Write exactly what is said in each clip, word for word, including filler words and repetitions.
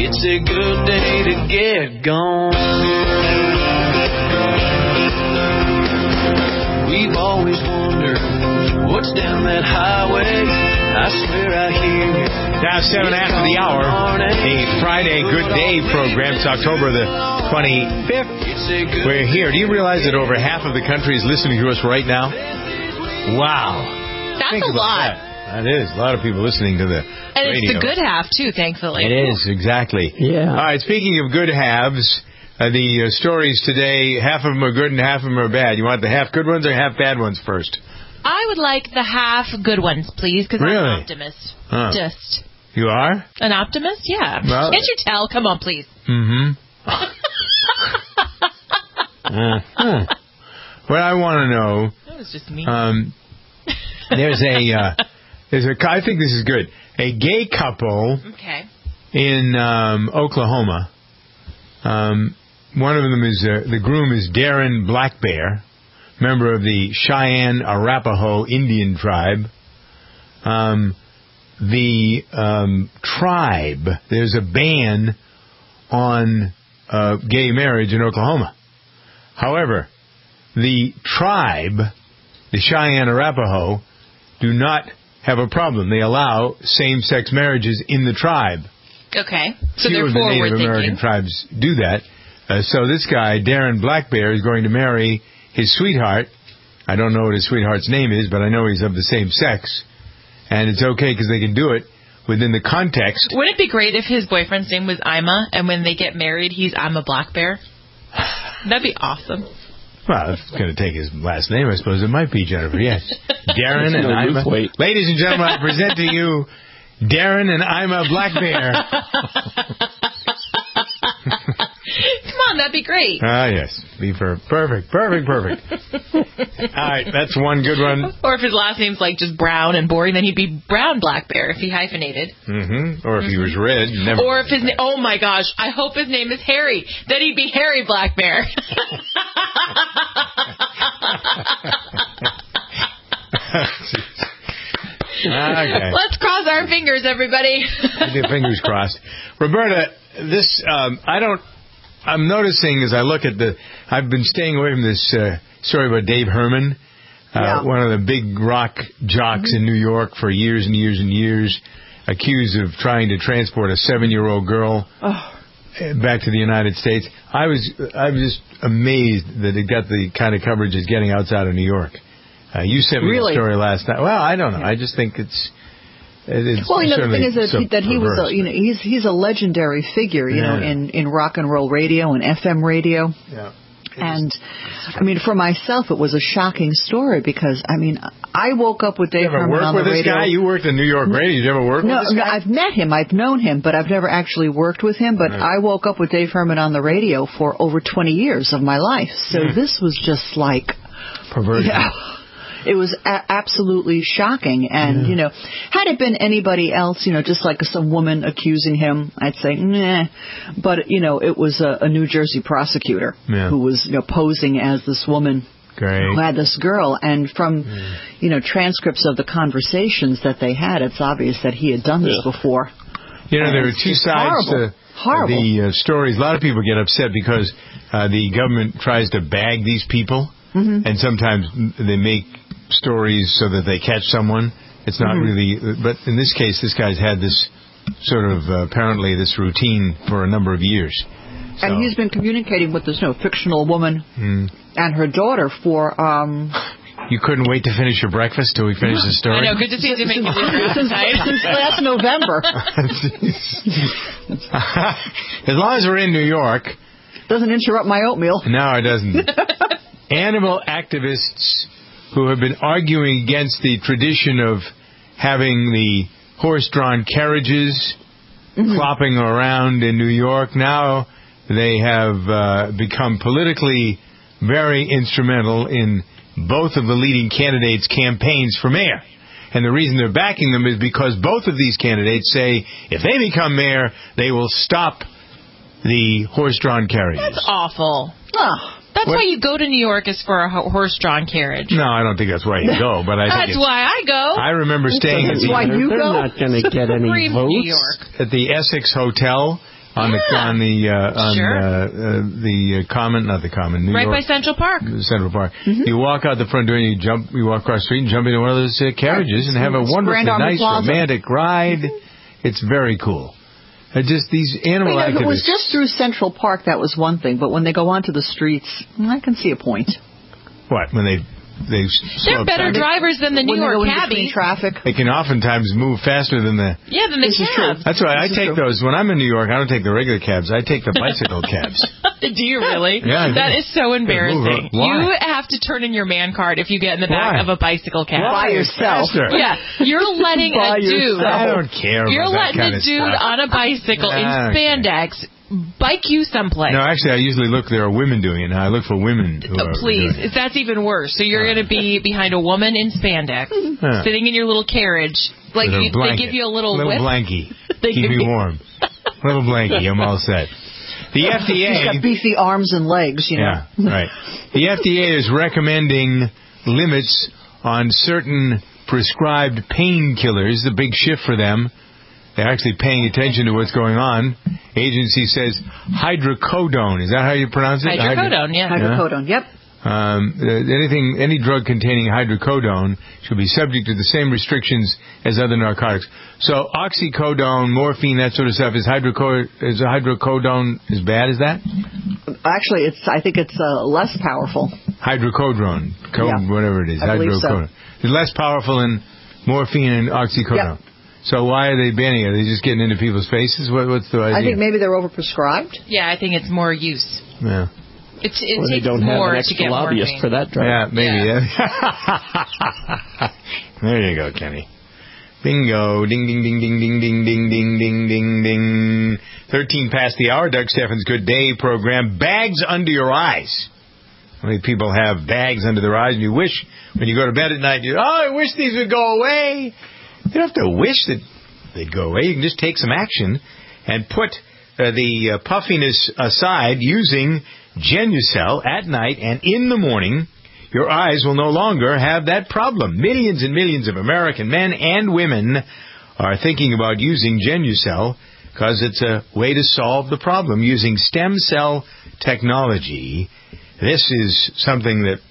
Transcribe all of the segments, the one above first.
It's a good day to get gone. We've always wondered what's down that highway. I swear I hear you. Now seven after the hour, a Friday Good Day program. It's October the twenty-fifth. We're here. Do you realize that over half of the country is listening to us right now? Wow. That's Think a about lot. That. That is. A lot of people listening to the And radio. it's the good half, too, thankfully. It is, exactly. Yeah. All right, speaking of good halves, uh, the uh, stories today, half of them are good and half of them are bad. You want the half good ones or half bad ones first? I would like the half good ones, please, because Really? I'm an optimist. Huh. Just You are? an optimist? Yeah. Well- Can't you tell? Come on, please. Mm-hmm. uh-huh. What I want to know... That was just me. Um, there's a... Uh, there's a... I think this is good. A gay couple... Okay. in um, Oklahoma. Um, one of them is uh, the groom is Darren Black Bear, member of the Cheyenne Arapaho Indian tribe. Um, the um, tribe, there's a ban on uh, gay marriage in Oklahoma. However, the tribe, the Cheyenne Arapaho, do not have a problem. They allow same-sex marriages in the tribe. Okay. So Few they're of the Native forward American thinking. tribes do that. Uh, so this guy, Darren Black Bear, is going to marry his sweetheart. I don't know what his sweetheart's name is, but I know he's of the same sex. And it's okay because they can do it within the context. Wouldn't it be great if his boyfriend's name was Ima, and when they get married, he's Ima Black Bear? That'd be awesome. Well, if it's going to take his last name, I suppose it might be Jennifer, yes. Darren and No, Ima. wait. Ladies and gentlemen, I present to you Darren and Ima Black Bear. Come on, that'd be great. Ah, yes. Be for perfect, perfect, perfect. All right, that's one good one. Or if his last name's like just Brown and boring, then he'd be Brown Black Bear if he hyphenated. Mm-hmm. Or if he was red, never. Or if his name, oh my gosh, I hope his name is Harry. Then he'd be Harry Black Bear. Okay. Let's cross our fingers, everybody. Keep your fingers crossed. Roberta, this, um, I don't, I'm noticing as I look at the, I've been staying away from this uh, story about Dave Herman, uh, Yeah. one of the big rock jocks in New York for years and years and years, accused of trying to transport a seven-year-old girl Oh. back to the United States. I was, I was just amazed that it got the kind of coverage it's getting outside of New York. Uh, you sent me Really? a story last night. Well, I don't know. I just think it's. It's Well, you know, the certainly thing is that, so he, that he was, perverse. a, you know, he's he's a legendary figure, you know, Yeah. in, in rock and roll radio and F M radio. Yeah. And, I mean, for myself, it was a shocking story because, I mean, I woke up with Dave You ever Herman worked on the with this radio. guy? You worked in New York radio. Did you ever work No, with this no, guy? I've met him. I've known him, but I've never actually worked with him. But Right. I woke up with Dave Herman on the radio for over twenty years of my life. So Hmm. this was just like, Perversion. yeah, it was a- absolutely shocking. And, you know, had it been anybody else, you know, just like some woman accusing him, I'd say, nah. But, you know, it was a, a New Jersey prosecutor Yeah. who was, you know, posing as this woman Great. who had this girl, and from, you know, transcripts of the conversations that they had, it's obvious that he had done this before. You know, And there are it's two just sides horrible. to Horrible. the uh, stories. A lot of people get upset because uh, the government tries to bag these people, Mhm. and sometimes they make stories so that they catch someone. It's not Mhm. really, but in this case, this guy's had this sort of, uh, apparently, this routine for a number of years. So, And he's been communicating with this, you know, fictional woman mm. and her daughter for, um... You couldn't wait to finish your breakfast till we finish the story? I know, good to see you making a difference. since, since last November. As long as we're in New York. Doesn't interrupt my oatmeal. No, it doesn't. Animal activists who have been arguing against the tradition of having the horse-drawn carriages Mm-hmm. clopping around in New York, now they have uh, become politically very instrumental in both of the leading candidates' campaigns for mayor. And the reason they're backing them is because both of these candidates say if they become mayor, they will stop the horse-drawn carriages. That's awful. Oh. That's What? why you go to New York is for a ho- horse-drawn carriage. No, I don't think that's why you go, but I think That's it's, why I go. I remember staying at That's the, why you They're go. not going to get any Scream votes. New York. at the Essex Hotel on the Yeah. on the uh, on Sure. uh, uh, the uh, Common, not the Common, New Right York, by Central Park. Central Park. You walk out the front door and you jump. You walk across the street and jump into one of those uh, carriages and have a It's wonderfully Grand Army nice Plaza. romantic ride. It's very cool. Uh, just these animal Well, you know, if it was activists. just through Central Park, that was one thing. But when they go onto the streets, I can see a point. What when they they They're slow better down. drivers than the New when York they go in between cabbies. traffic. They can oftentimes move faster than the. Yeah, than the This is true. cabs. That's why I This is take true. those when I'm in New York. I don't take the regular cabs. I take the bicycle cabs. Do you really? Yeah, I That do. is so embarrassing. Why? You have to turn in your man card if you get in the back Why? of a bicycle cab. By yourself. Faster. Yeah, you're letting By a dude. yourself. I don't care You're about that letting kind a of dude stuff. on a bicycle in I don't spandex bike you someplace. No, actually, I usually look. There are women doing it. Now I look for women. Who Uh, are please, doing it. that's even worse. So you're going to be behind a woman in spandex, Huh. sitting in your little carriage. Like With a you, they blanket. give you a little, little whip. blankie. They Keep give me you- warm. Little blankie. I'm all set. The F D He's got A. beefy arms and legs, you know. Yeah, right. The F D A is recommending limits on certain prescribed painkillers. The big shift for them. They're actually paying attention to what's going on. Agency says hydrocodone. Is that how you pronounce it? Hydrocodone, yeah. Hydrocodone, yep. Um, uh, anything, any drug containing hydrocodone should be subject to the same restrictions as other narcotics. So oxycodone, morphine, that sort of stuff. Is hydroco- is hydrocodone as bad as that? Actually, it's. I think it's uh, less powerful. Hydrocodone, code, Yeah. whatever it is, I believe so. hydrocodone. It's less powerful than morphine and oxycodone. Yeah. So why are they banning it? Are they just getting into people's faces? What, what's the idea? I think maybe they're overprescribed. Yeah, I think it's more use. Yeah. It's, it Or they takes don't have more an to extra get lobbyist morphine. for that drug. Yeah, maybe. Yeah. Yeah. There you go, Kenny. Bingo. Ding, ding, ding, ding, ding, ding, ding, ding, ding, ding, ding. thirteen past the hour. Doug Steffens' Good Day program. Bags under your eyes. How many people have bags under their eyes and you wish, when you go to bed at night, you, oh, I wish these would go away. You don't have to wish that they'd go away. You can just take some action and put uh, the uh, puffiness aside using Genucel at night, and in the morning, your eyes will no longer have that problem. Millions and millions of American men and women are thinking about using Genucel because it's a way to solve the problem using stem cell technology. This is something that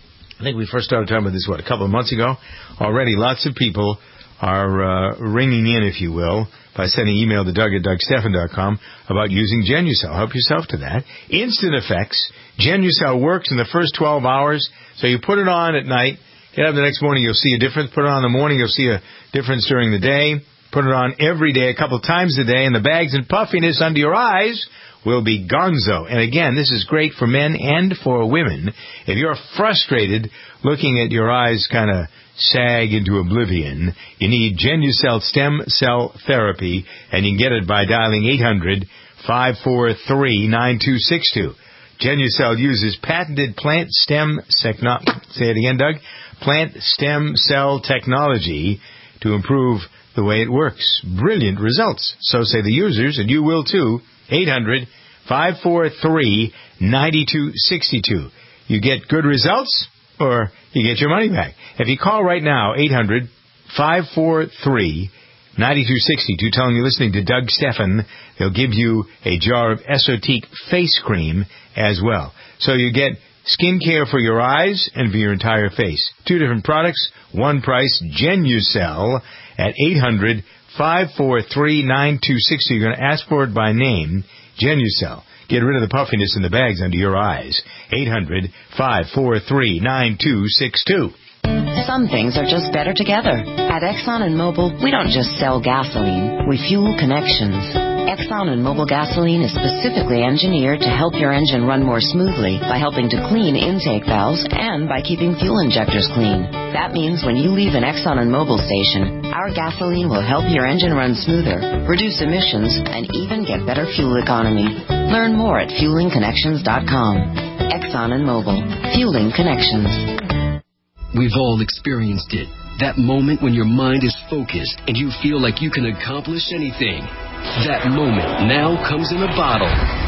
I think we first started talking about this, what, a couple of months ago? Already lots of people are uh, ringing in, if you will, by sending email to Doug at Doug Steffen dot com about using Genucel. Help yourself to that. Instant effects. Genucel works in the first twelve hours. So you put it on at night, get up the next morning, you'll see a difference. Put it on in the morning, you'll see a difference during the day. Put it on every day, a couple of times a day, and the bags and puffiness under your eyes will be gonzo. And again, this is great for men and for women. If you're frustrated looking at your eyes kind of sag into oblivion, you need Genucel stem cell therapy, and you can get it by dialing eight hundred, five four three, nine two six two. Genucel uses patented plant stem techno- say it again, Doug, plant stem cell technology to improve the way it works. Brilliant results. So say the users, and you will too. eight hundred, five four three, nine two six two. You get good results, or you get your money back. If you call right now, eight hundred, five four three, nine two six two, tell them you're listening to Doug Steffen, they'll give you a jar of Esotique face cream as well. So you get skincare for your eyes and for your entire face. Two different products, one price, Genucel at eight hundred, five four three, nine two six two. You're going to ask for it by name, Genucel. Get rid of the puffiness in the bags under your eyes. eight hundred, five four three, nine two six two. Some things are just better together. At Exxon and Mobil, we don't just sell gasoline, we fuel connections. Exxon and Mobil gasoline is specifically engineered to help your engine run more smoothly by helping to clean intake valves and by keeping fuel injectors clean. That means when you leave an Exxon and Mobil station, our gasoline will help your engine run smoother, reduce emissions, and even get better fuel economy. Learn more at fueling connections dot com. Exxon and Mobil. Fueling Connections. We've all experienced it. That moment when your mind is focused and you feel like you can accomplish anything. That moment now comes in a bottle.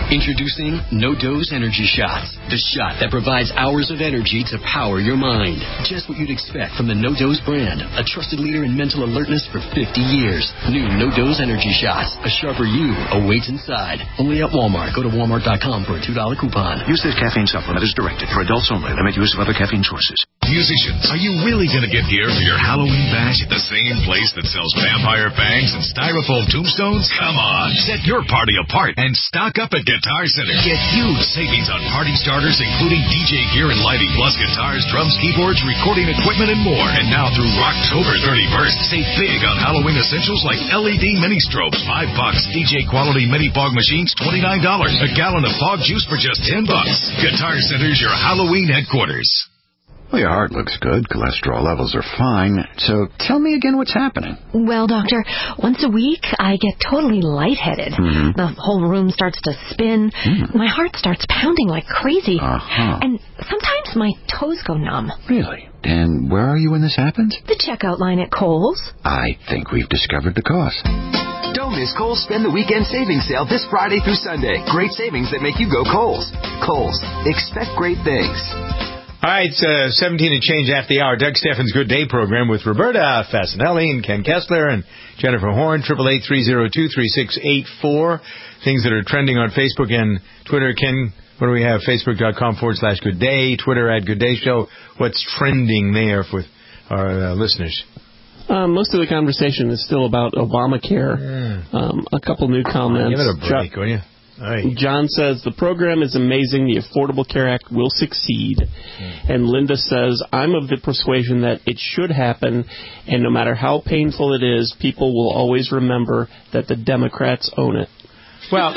Introducing No-Dose Energy Shots, the shot that provides hours of energy to power your mind. Just what you'd expect from the No-Dose brand, a trusted leader in mental alertness for fifty years. New No-Dose Energy Shots, a sharper you awaits inside. Only at Walmart. Go to walmart dot com for a two dollar coupon. Use this caffeine supplement as directed for adults only. Limit use of other caffeine sources. Musicians, are you really going to get gear for your Halloween bash at the same place that sells vampire fangs and styrofoam tombstones? Come on, set your party apart and stock up at Guitar Center. Get huge savings on party starters, including D J gear and lighting, plus guitars, drums, keyboards, recording equipment, and more. And now through October thirty-first, save big on Halloween essentials like L E D mini strobes, five bucks, D J quality mini fog machines, twenty-nine dollars, a gallon of fog juice for just ten bucks. Guitar Center's your Halloween headquarters. Well, your heart looks good. Cholesterol levels are fine. So tell me again what's happening. Well, doctor, once a week I get totally lightheaded. Mm-hmm. The whole room starts to spin. Mm. My heart starts pounding like crazy. Uh-huh. And sometimes my toes go numb. Really? And where are you when this happens? The checkout line at Kohl's. I think we've discovered the cause. Don't miss Kohl's Spend the Weekend Savings Sale this Friday through Sunday. Great savings that make you go Kohl's. Kohl's. Expect great things. All right, it's uh, seventeen and change after the hour. Doug Steffens' Good Day program with Roberta Fasanelli and Ken Kessler and Jennifer Horn. Triple eight three zero two three six eight four. Things that are trending on Facebook and Twitter. Ken, what do we have? Facebook.com forward slash Good Day. Twitter at Good Day Show. What's trending there for our uh, listeners? Um, most of the conversation is still about Obamacare. Yeah. Um, a couple new comments. Give it a break, jo- will you? Right. John says, the program is amazing. The Affordable Care Act will succeed. Mm. And Linda says, I'm of the persuasion that it should happen, and no matter how painful it is, people will always remember that the Democrats own it. Well,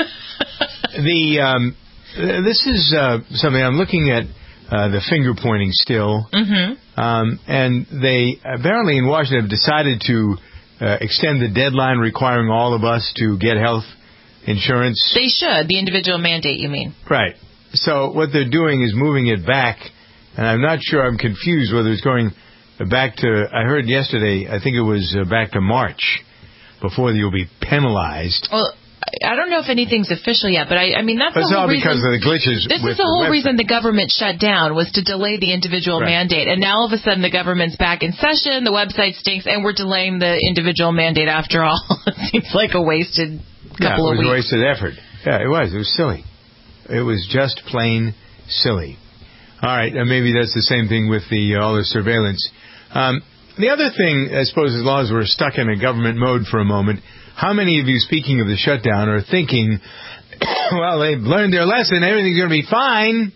the um, this is uh, something I'm looking at, uh, the finger pointing still. Mm-hmm. Um, and they apparently in Washington have decided to uh, extend the deadline requiring all of us to get health insurance. They should. The individual mandate, you mean? Right. So what they're doing is moving it back, and I'm not sure. I'm confused whether it's going back to, I heard yesterday, I think it was uh, back to March, before you'll be penalized. Well, I don't know if anything's official yet, but I, I mean, that's but the it's whole all reason. because of the glitches. This with is the whole the reason the government shut down, was to delay the individual right. mandate. And now all of a sudden the government's back in session, the website stinks, and we're delaying the individual mandate after all. It seems like a wasted couple yeah, of weeks. it was a wasted effort. Yeah, it was. It was silly. It was just plain silly. All right, uh, maybe that's the same thing with the uh, all the surveillance. Um, the other thing, I suppose, as long as we're stuck in a government mode for a moment, how many of you, speaking of the shutdown, are thinking, well, they've learned their lesson, everything's going to be fine?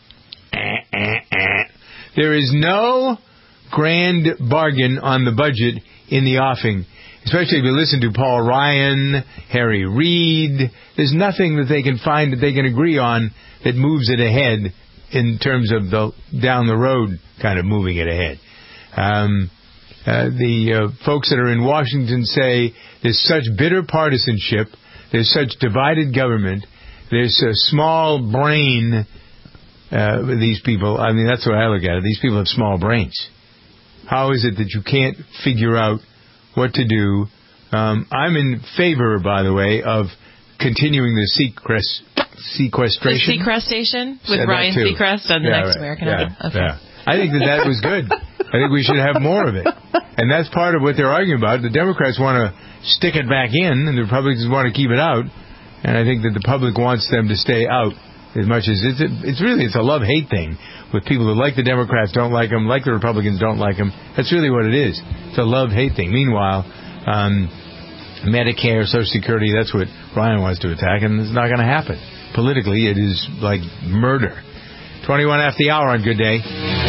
Eh, eh, eh. There is no grand bargain on the budget in the offing. Especially if you listen to Paul Ryan, Harry Reid, there's nothing that they can find that they can agree on that moves it ahead in terms of the down the road kind of moving it ahead. Um, uh, the uh, folks that are in Washington say there's such bitter partisanship, there's such divided government, there's a small brain, uh, these people, I mean, that's the way I look at it, these people have small brains. How is it that you can't figure out what to do? Um, I'm in favor, by the way, of continuing the sequest, sequestration. The sequestration with Said Ryan Seacrest on the yeah, Next right. American yeah, Idol. Okay. Yeah. I think that that was good. I think we should have more of it. And that's part of what they're arguing about. The Democrats want to stick it back in, and the Republicans want to keep it out. And I think that the public wants them to stay out as much as it's, it's really, it's a love-hate thing with people who like the Democrats, don't like them, like the Republicans, don't like them. That's really what it is. It's a love-hate thing. Meanwhile, um, Medicare, Social Security, that's what Ryan wants to attack, and it's not going to happen. Politically, it is like murder. twenty-one after the hour on Good Day.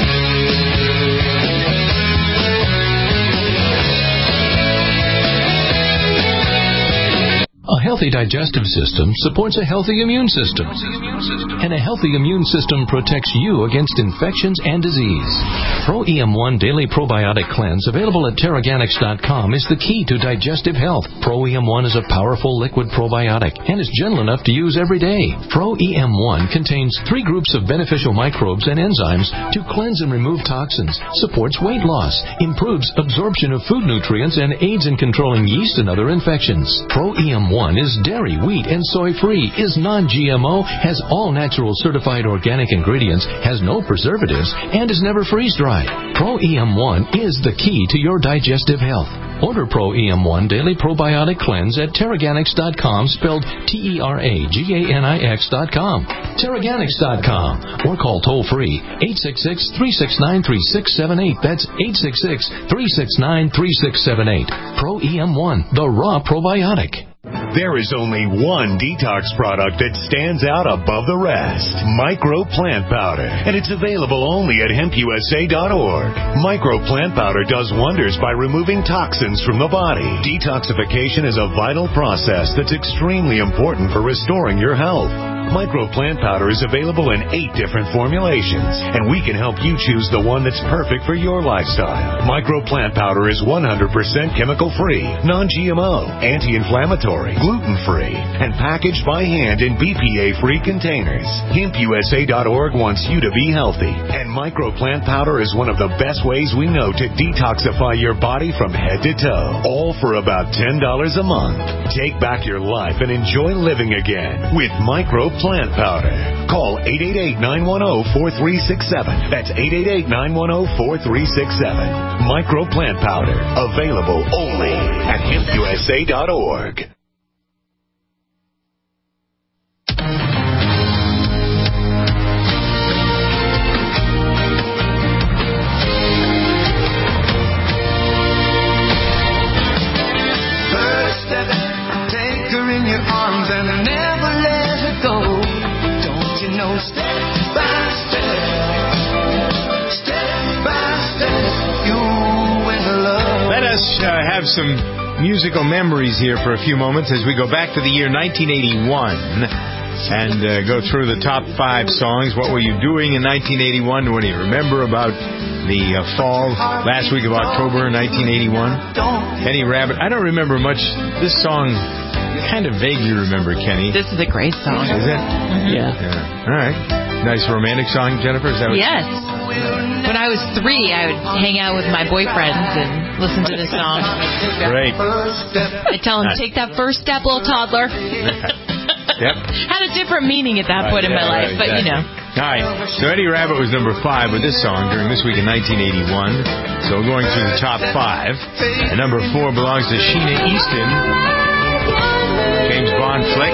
A healthy digestive system supports a healthy immune system. And a healthy immune system protects you against infections and disease. Pro E M one Daily Probiotic Cleanse, available at Terraganics dot com, is the key to digestive health. Pro E M one is a powerful liquid probiotic and is gentle enough to use every day. Pro E M one contains three groups of beneficial microbes and enzymes to cleanse and remove toxins, supports weight loss, improves absorption of food nutrients, and aids in controlling yeast and other infections. Pro E M one one is dairy, wheat, and soy-free, is non-G M O, has all natural certified organic ingredients, has no preservatives, and is never freeze-dried. Pro E M one is the key to your digestive health. Order Pro E M one Daily Probiotic Cleanse at Terraganics dot com, spelled T E R A G A N I X dot com. Terraganics dot com. Or call toll-free eight six six, three six nine, three six seven eight. That's eight six six, three six nine, three six seven eight. Pro E M one, the raw probiotic. There is only one detox product that stands out above the rest. Micro Plant Powder. And it's available only at hemp U S A dot org. Micro Plant Powder does wonders by removing toxins from the body. Detoxification is a vital process that's extremely important for restoring your health. Micro Plant Powder is available in eight different formulations, and we can help you choose the one that's perfect for your lifestyle. Micro Plant Powder is one hundred percent chemical-free, non-G M O, anti-inflammatory, gluten-free, and packaged by hand in B P A-free containers. hemp U S A dot org wants you to be healthy, and Micro Plant Powder is one of the best ways we know to detoxify your body from head to toe, all for about ten dollars a month. Take back your life and enjoy living again with Micro Plant Powder. Call eight eight eight, nine one zero, four three six seven. That's eight eight eight, nine one zero, four three six seven. Micro Plant Powder. Available only at hemp U S A dot org. First step, take her in your arms and never let her go. Don't you know, step by step, step by step, you win love. Let us uh, have some musical memories here for a few moments as we go back to the year nineteen eighty-one and uh, go through the top five songs. What were you doing in nineteen eighty-one? What do you remember about the uh, fall, last week of October nineteen eighty-one? Kenny Rabbit. I don't remember much. This song, kind of vaguely remember, Kenny. This is a great song. Is it? Mm-hmm. Yeah. Yeah. All right. Nice romantic song, Jennifer? Is that what Yes. When I was three, I would hang out with my boyfriends and listen to this song. Great. I'd tell them, take that first step, little toddler. Yep. Had a different meaning at that Right, point in my yeah, life, right, but you exactly. know. All right. So Eddie Rabbit was number five with this song during this week in nineteen eighty-one. So we're going through the top five. And number four belongs to Sheena Easton. James Bond flick.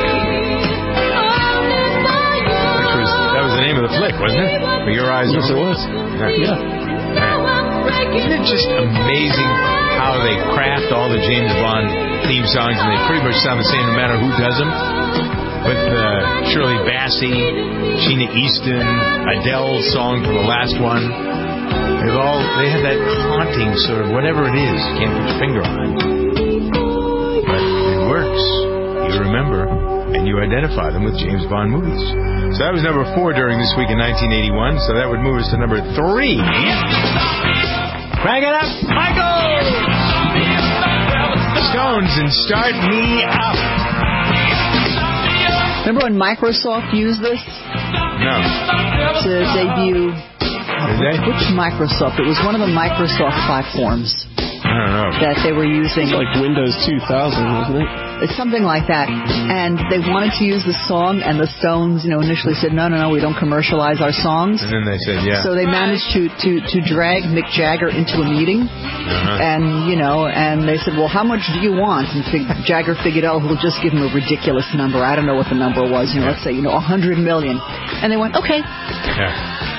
Which was, that was the name of the flick, wasn't it? For Your Eyes Yes, it Only? was. Yeah. Yeah. Isn't it just amazing how they craft all the James Bond theme songs, and they pretty much sound the same no matter who does them? With uh, Shirley Bassey, Sheena Easton, Adele's song from the last one. They've all, they have that haunting sort of whatever it is you can't put your finger on. But it works. You remember, and you identify them with James Bond movies. So that was number four during this week in nineteen eighty-one. So that would move us to number three. Crank it up, Michael! Stones and Start Me Up. Remember when Microsoft used this No. to debut? Did they? Which Microsoft? It was one of the Microsoft platforms I don't know. that they were using. It's like Windows two thousand, wasn't it? It's something like that. And they wanted to use the song, and the Stones, you know, initially said, no, no, no, we don't commercialize our songs. And then they said, yeah. So they managed to, to, to drag Mick Jagger into a meeting. Uh-huh. And, you know, and they said, well, how much do you want? And Fig- Jagger figured, oh, we'll just give him a ridiculous number. I don't know what the number was. You know, let's say, you know, a hundred million. And they went, okay. Yeah.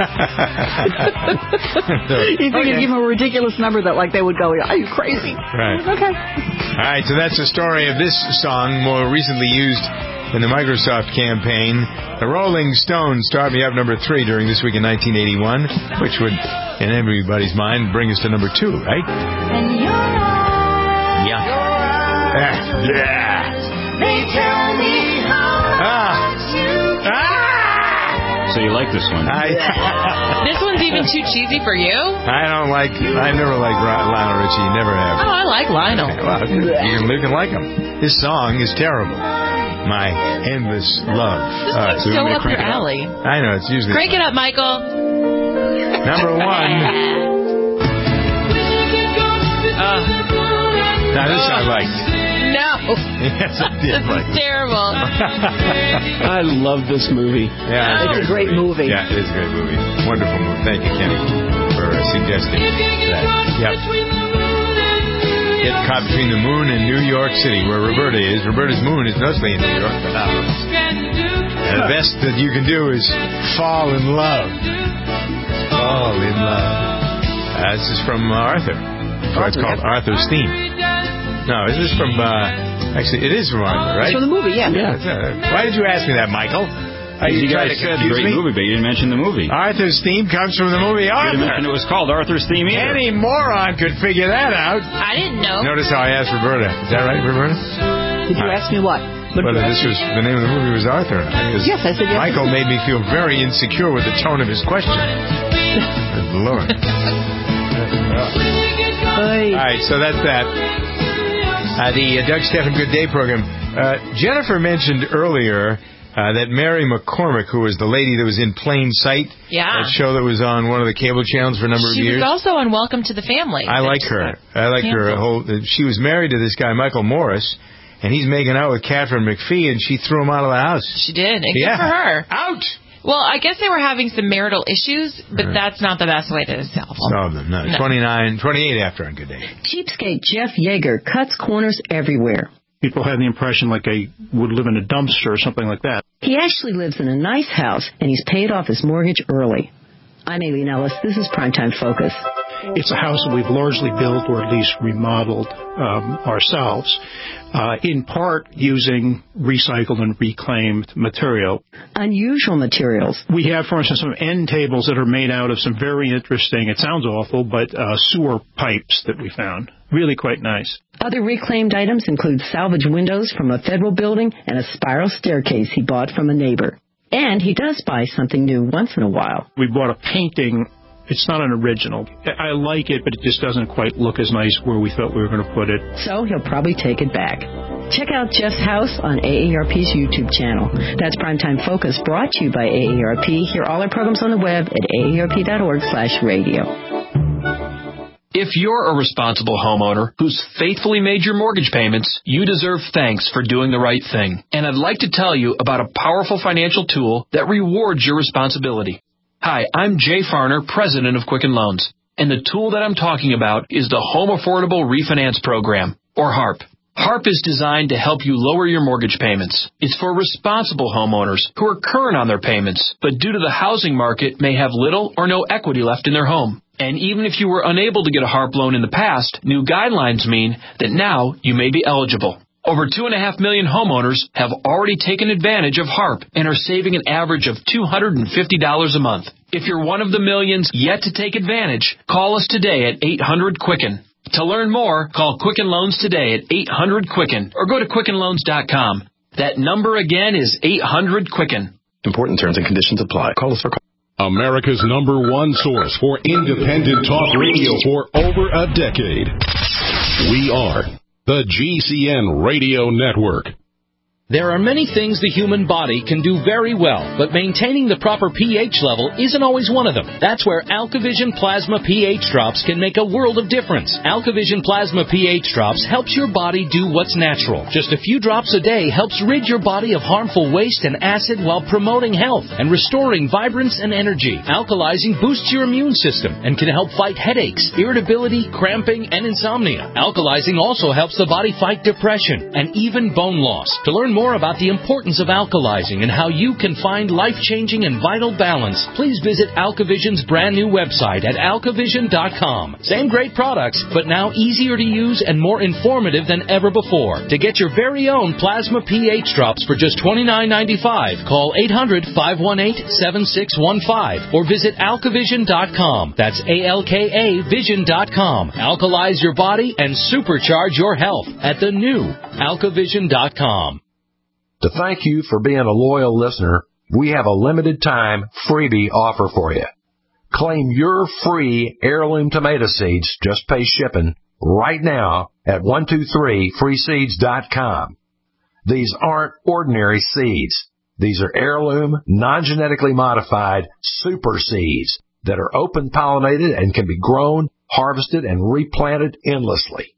You think Okay. you'd give him a ridiculous number that, like, they would go, are you crazy? Right. Okay. All right, so that's the story of this song, more recently used in the Microsoft campaign. The Rolling Stones, Start Me Up, number three during this week in nineteen eighty-one, which would, in everybody's mind, bring us to number two, right? And your eyes, Yeah. your eyes, Yeah. Yeah. they tell me how Ah. much you Ah! So you like this one? I, This one's even too cheesy for you? I don't like, I never liked Lionel Richie, never have. Oh, I like Lionel. Well, you can, you can like him. His song is terrible. My Endless Love. Uh, This is so up your alley. I know, it's usually... Crank it up, Michael. Number one. Uh, Now, this I liked. no. Yes, it did. This is terrible. I love this movie. Yeah, It's a great movie. Yeah, it is a great movie. Wonderful movie. Thank you, Kenny, for uh, suggesting that. Yep. Get caught between the moon and New York City, where Roberta is. Roberta's moon is mostly in New York, but not always. And the best that you can do is fall in love. Fall in love. Uh, this is from uh, Arthur. So it's called Arthur's Theme. No, is this from, uh, actually, it is from Arthur, right? It's from the movie, yeah. Yeah. Why did you ask me that, Michael? Are you, you trying guys to said confuse great me? movie, but you didn't mention the movie. Arthur's Theme comes from the movie Arthur. You didn't mention it was called Arthur's Theme either. Any moron could figure that out. I didn't know. Notice how I asked Roberta. Is that right, Roberta? Did you ask me what? Whether this was the name of the movie was Arthur. Yes, I said yes. Michael made me feel very insecure with the tone of his question. Good Lord. All right, so that's that. Uh, the uh, Doug Stephan Good Day program. Uh, Jennifer mentioned earlier uh, that Mary McCormick, who was the lady that was in Plain Sight, Yeah. that show that was on one of the cable channels for a number She of years. was also on Welcome to the Family. I like her. I like her. Whole. She was married to this guy, Michael Morris, and he's making out with Catherine McPhee, and she threw him out of the house. She did. And Yeah. good for her. Out! Well, I guess they were having some marital issues, but Right. that's not the best way to solve them. Solve them. No, No. twenty-nine, twenty-eight after on Good Day. Cheapskate Jeff Yeager cuts corners everywhere. People had the impression like I would live in a dumpster or something like that. He actually lives in a nice house, and he's paid off his mortgage early. I'm Aileen Ellis. This is Primetime Focus. It's a house that we've largely built or at least remodeled um, ourselves, uh, in part using recycled and reclaimed material. Unusual materials. We have, for instance, some end tables that are made out of some very interesting, it sounds awful, but uh, sewer pipes that we found. Really quite nice. Other reclaimed items include salvage windows from a federal building and a spiral staircase he bought from a neighbor. And he does buy something new once in a while. We bought a painting. It's not an original. I like it, but it just doesn't quite look as nice where we thought we were going to put it. So he'll probably take it back. Check out Jeff's house on A A R P's YouTube channel. That's Primetime Focus, brought to you by A A R P. Hear all our programs on the web at aarp.org slash radio. If you're a responsible homeowner who's faithfully made your mortgage payments, you deserve thanks for doing the right thing. And I'd like to tell you about a powerful financial tool that rewards your responsibility. Hi, I'm Jay Farner, president of Quicken Loans. And the tool that I'm talking about is the Home Affordable Refinance Program, or HARP. HARP is designed to help you lower your mortgage payments. It's for responsible homeowners who are current on their payments, but due to the housing market may have little or no equity left in their home. And even if you were unable to get a HARP loan in the past, new guidelines mean that now you may be eligible. Over two and a half million homeowners have already taken advantage of HARP and are saving an average of two hundred fifty dollars a month. If you're one of the millions yet to take advantage, call us today at eight hundred Quicken. To learn more, call Quicken Loans today at eight hundred Quicken or go to quicken loans dot com. That number again is eight hundred Quicken. Important terms and conditions apply. Call us for call. America's number one source for independent talk radio for over a decade. We are the G C N Radio Network. There are many things the human body can do very well, but maintaining the proper pH level isn't always one of them. That's where AlkaVision Plasma pH Drops can make a world of difference. AlkaVision Plasma pH Drops helps your body do what's natural. Just a few drops a day helps rid your body of harmful waste and acid while promoting health and restoring vibrance and energy. Alkalizing boosts your immune system and can help fight headaches, irritability, cramping, and insomnia. Alkalizing also helps the body fight depression and even bone loss. To learn more about the importance of alkalizing and how you can find life-changing and vital balance, please visit AlkaVision's brand new website at alkavision dot com. Same great products, but now easier to use and more informative than ever before. To get your very own Plasma pH Drops for just twenty-nine ninety-five, call eight hundred, five one eight, seven six one five or visit alkavision dot com. That's A L K A vision dot com. Alkalize your body and supercharge your health at the new alkavision dot com. To thank you for being a loyal listener, we have a limited time freebie offer for you. Claim your free heirloom tomato seeds, just pay shipping, right now at one two three free seeds dot com. These aren't ordinary seeds. These are heirloom, non-genetically modified super seeds that are open pollinated and can be grown, harvested, and replanted endlessly.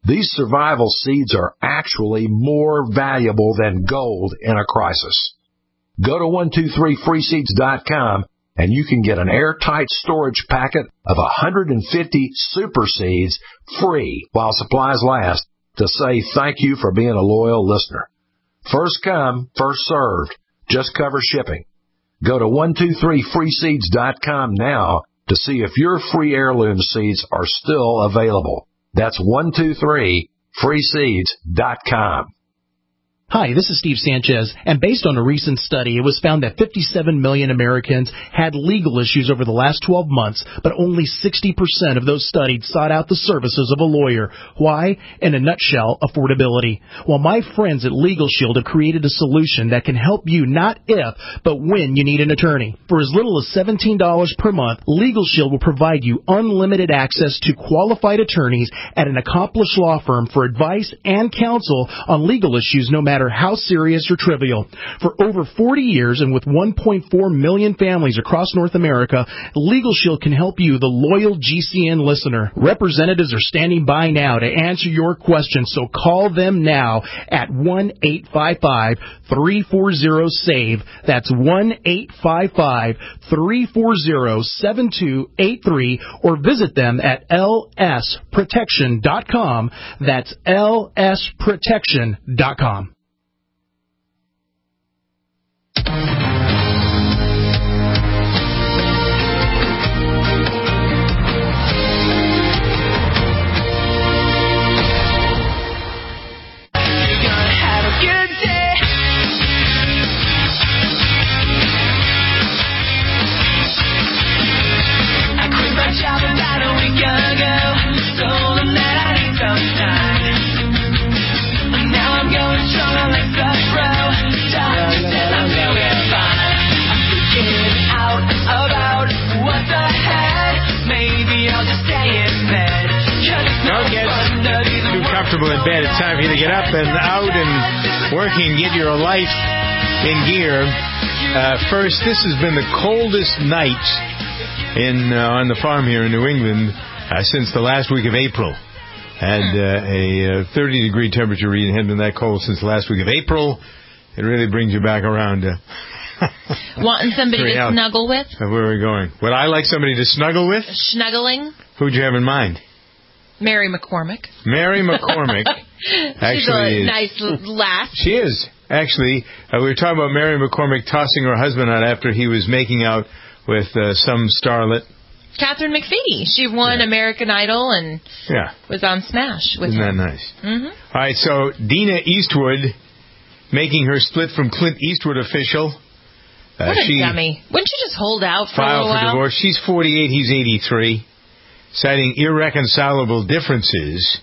These survival seeds are actually more valuable than gold in a crisis. Go to one two three free seeds dot com and you can get an airtight storage packet of one hundred fifty super seeds free while supplies last to say thank you for being a loyal listener. First come, first served. Just cover shipping. Go to one two three free seeds dot com now to see if your free heirloom seeds are still available. That's one two three free seeds dot com. Hi, this is Steve Sanchez, and based on a recent study, it was found that fifty-seven million Americans had legal issues over the last twelve months, but only sixty percent of those studied sought out the services of a lawyer. Why? In a nutshell, affordability. Well, my friends at Legal Shield have created a solution that can help you not if, but when you need an attorney. For as little as seventeen dollars per month, Legal Shield will provide you unlimited access to qualified attorneys at an accomplished law firm for advice and counsel on legal issues no matter how serious or trivial. For over forty years and with one point four million families across North America, Legal Shield can help you, the loyal G C N listener. Representatives are standing by now to answer your questions, so call them now at one eight five five, three four zero, SAVE. That's one eight five five, three four zero, seven two eight three, or visit them at L S protection dot com. That's L S protection dot com. Comfortable in bed. It's time for you to get up and out and working, get your life in gear. Uh, first, this has been the coldest night in uh, on the farm here in New England uh, since the last week of April. And uh, a uh, thirty degree temperature reading hadn't been that cold since the last week of April. It really brings you back around. Uh, Wanting somebody to snuggle with? Where are we going? Would I like somebody to snuggle with? Snuggling? Who'd you have in mind? Mary McCormick. Mary McCormick. Actually, she's a nice lass. She is. Actually, uh, we were talking about Mary McCormick tossing her husband out after he was making out with uh, some starlet. Catherine McPhee. She won yeah. American Idol and yeah. was on Smash with Isn't him. that nice? Mm-hmm. All right, so Dina Eastwood making her split from Clint Eastwood official. Uh, what a she dummy. Wouldn't you just hold out for a filed while? for divorce. She's forty-eight, he's eighty-three. Citing irreconcilable differences